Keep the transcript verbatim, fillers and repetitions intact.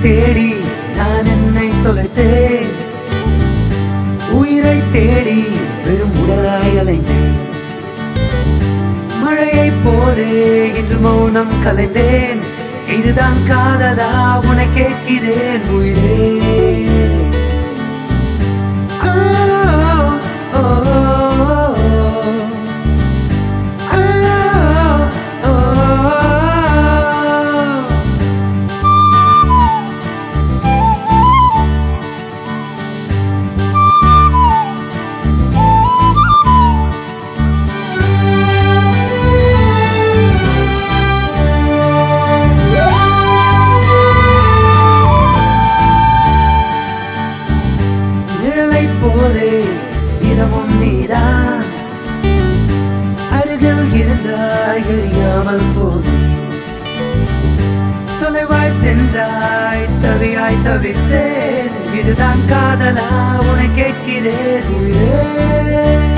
தேடி நான் என்னை தொலைத்தேன். உயிரை தேடி வெறும் உடலாய் அலைந்தேன். மழையை போலே இன்று மௌனம் கலைந்தேன். இதுதான் காதலா உன கேட்கிறேன் உயிரே. போரே இடமும் நீதான் அருகில் இருந்தாய் எரியாமல் போனே. தொலைவாய் சென்றாய் தவியாய் தவித்தேன். இதுதான் காதலா உன கேட்கிறேன் உயிரே.